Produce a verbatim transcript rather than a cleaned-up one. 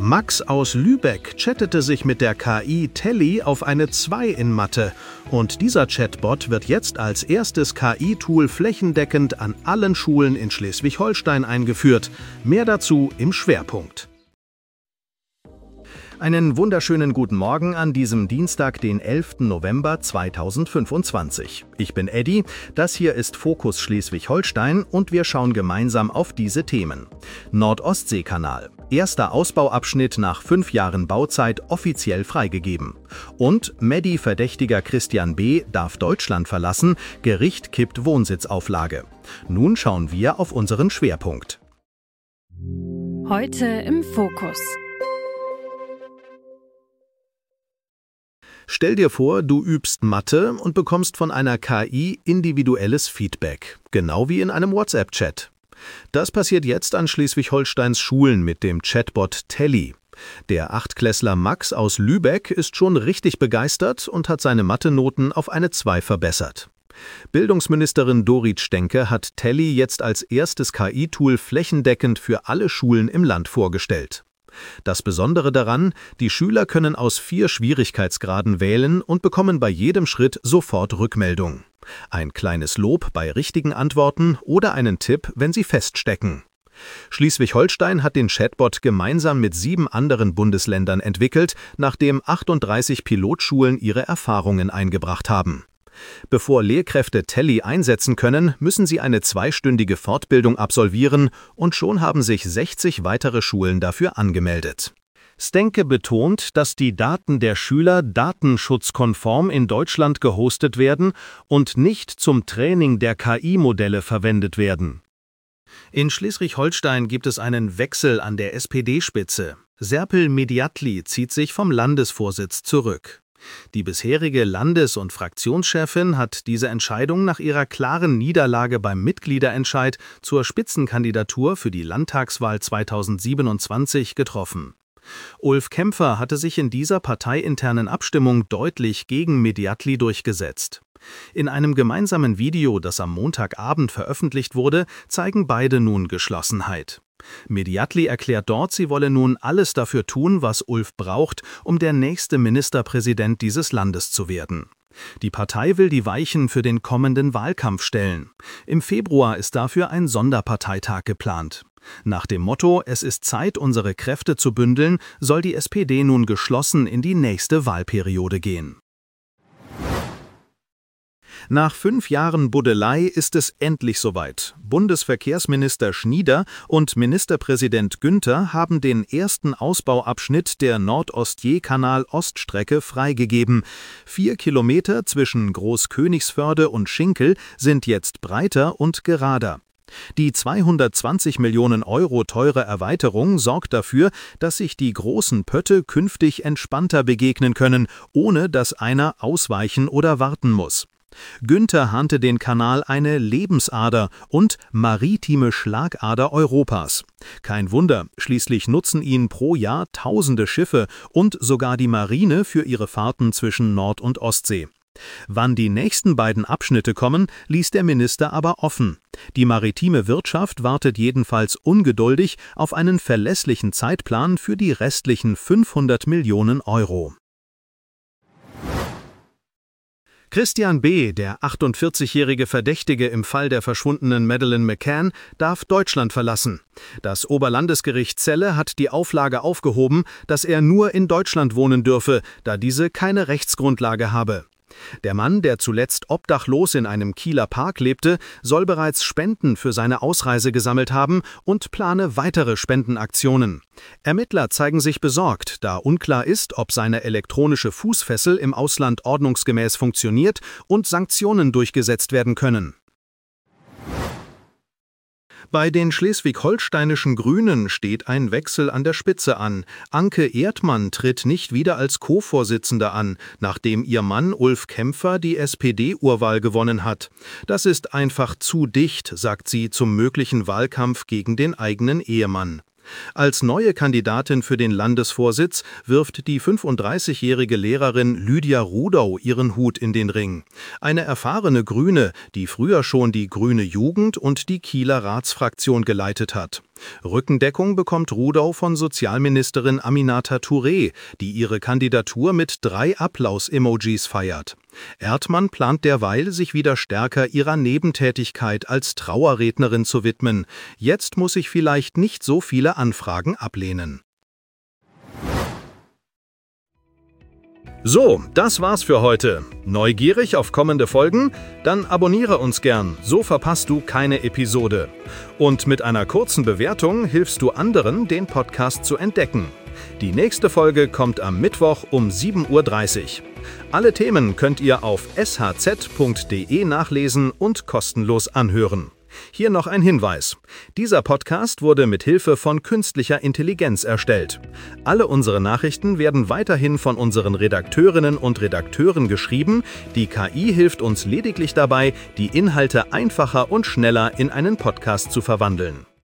Max aus Lübeck chattete sich mit der K I Telly auf eine zwei in Mathe. Und dieser Chatbot wird jetzt als erstes K I-Tool flächendeckend an allen Schulen in Schleswig-Holstein eingeführt. Mehr dazu im Schwerpunkt. Einen wunderschönen guten Morgen an diesem Dienstag, den elften November zweitausendfünfundzwanzig. Ich bin Eddy, das hier ist Fokus Schleswig-Holstein und wir schauen gemeinsam auf diese Themen. Nord-Ostsee-Kanal. Erster Ausbauabschnitt nach fünf Jahren Bauzeit offiziell freigegeben. Und Medi-Verdächtiger Christian B. darf Deutschland verlassen, Gericht kippt Wohnsitzauflage. Nun schauen wir auf unseren Schwerpunkt. Heute im Fokus. Stell dir vor, du übst Mathe und bekommst von einer K I individuelles Feedback, genau wie in einem WhatsApp-Chat. Das passiert jetzt an Schleswig-Holsteins Schulen mit dem Chatbot Telly. Der Achtklässler Max aus Lübeck ist schon richtig begeistert und hat seine Mathe-Noten auf eine zwei verbessert. Bildungsministerin Dorit Stenke hat Telly jetzt als erstes K I-Tool flächendeckend für alle Schulen im Land vorgestellt. Das Besondere daran, die Schüler können aus vier Schwierigkeitsgraden wählen und bekommen bei jedem Schritt sofort Rückmeldung. Ein kleines Lob bei richtigen Antworten oder einen Tipp, wenn sie feststecken. Schleswig-Holstein hat den Chatbot gemeinsam mit sieben anderen Bundesländern entwickelt, nachdem achtunddreißig Pilotschulen ihre Erfahrungen eingebracht haben. Bevor Lehrkräfte Telly einsetzen können, müssen sie eine zweistündige Fortbildung absolvieren und schon haben sich sechzig weitere Schulen dafür angemeldet. Stenke betont, dass die Daten der Schüler datenschutzkonform in Deutschland gehostet werden und nicht zum Training der K I-Modelle verwendet werden. In Schleswig-Holstein gibt es einen Wechsel an der S P D-Spitze. Serpil Mediatli zieht sich vom Landesvorsitz zurück. Die bisherige Landes- und Fraktionschefin hat diese Entscheidung nach ihrer klaren Niederlage beim Mitgliederentscheid zur Spitzenkandidatur für die Landtagswahl zweitausendsiebenundzwanzig getroffen. Ulf Kämpfer hatte sich in dieser parteiinternen Abstimmung deutlich gegen Mediatli durchgesetzt. In einem gemeinsamen Video, das am Montagabend veröffentlicht wurde, zeigen beide nun Geschlossenheit. Mediatli erklärt dort, sie wolle nun alles dafür tun, was Ulf braucht, um der nächste Ministerpräsident dieses Landes zu werden. Die Partei will die Weichen für den kommenden Wahlkampf stellen. Im Februar ist dafür ein Sonderparteitag geplant. Nach dem Motto „Es ist Zeit, unsere Kräfte zu bündeln“, soll die S P D nun geschlossen in die nächste Wahlperiode gehen. Nach fünf Jahren Buddelei ist es endlich soweit. Bundesverkehrsminister Schnieder und Ministerpräsident Günther haben den ersten Ausbauabschnitt der Nord-Ostsee-Kanal-Oststrecke freigegeben. Vier Kilometer zwischen Großkönigsförde und Schinkel sind jetzt breiter und gerader. Die zweihundertzwanzig Millionen Euro teure Erweiterung sorgt dafür, dass sich die großen Pötte künftig entspannter begegnen können, ohne dass einer ausweichen oder warten muss. Günther nannte den Kanal eine Lebensader und maritime Schlagader Europas. Kein Wunder, schließlich nutzen ihn pro Jahr tausende Schiffe und sogar die Marine für ihre Fahrten zwischen Nord- und Ostsee. Wann die nächsten beiden Abschnitte kommen, ließ der Minister aber offen. Die maritime Wirtschaft wartet jedenfalls ungeduldig auf einen verlässlichen Zeitplan für die restlichen fünfhundert Millionen Euro. Christian B., der achtundvierzigjährige Verdächtige im Fall der verschwundenen Madeleine McCann, darf Deutschland verlassen. Das Oberlandesgericht Celle hat die Auflage aufgehoben, dass er nur in Deutschland wohnen dürfe, da diese keine Rechtsgrundlage habe. Der Mann, der zuletzt obdachlos in einem Kieler Park lebte, soll bereits Spenden für seine Ausreise gesammelt haben und plane weitere Spendenaktionen. Ermittler zeigen sich besorgt, da unklar ist, ob seine elektronische Fußfessel im Ausland ordnungsgemäß funktioniert und Sanktionen durchgesetzt werden können. Bei den schleswig-holsteinischen Grünen steht ein Wechsel an der Spitze an. Anke Erdmann tritt nicht wieder als Co-Vorsitzende an, nachdem ihr Mann Ulf Kämpfer die S P D-Urwahl gewonnen hat. Das ist einfach zu dicht, sagt sie zum möglichen Wahlkampf gegen den eigenen Ehemann. Als neue Kandidatin für den Landesvorsitz wirft die fünfunddreißigjährige Lehrerin Lydia Rudow ihren Hut in den Ring. Eine erfahrene Grüne, die früher schon die Grüne Jugend und die Kieler Ratsfraktion geleitet hat. Rückendeckung bekommt Rudow von Sozialministerin Aminata Touré, die ihre Kandidatur mit drei Applaus-Emojis feiert. Erdmann plant derweil, sich wieder stärker ihrer Nebentätigkeit als Trauerrednerin zu widmen. Jetzt muss ich vielleicht nicht so viele Anfragen ablehnen. So, das war's für heute. Neugierig auf kommende Folgen? Dann abonniere uns gern, so verpasst du keine Episode. Und mit einer kurzen Bewertung hilfst du anderen, den Podcast zu entdecken. Die nächste Folge kommt am Mittwoch um sieben Uhr dreißig. Alle Themen könnt ihr auf s h z punkt d e nachlesen und kostenlos anhören. Hier noch ein Hinweis. Dieser Podcast wurde mit Hilfe von künstlicher Intelligenz erstellt. Alle unsere Nachrichten werden weiterhin von unseren Redakteurinnen und Redakteuren geschrieben. Die K I hilft uns lediglich dabei, die Inhalte einfacher und schneller in einen Podcast zu verwandeln.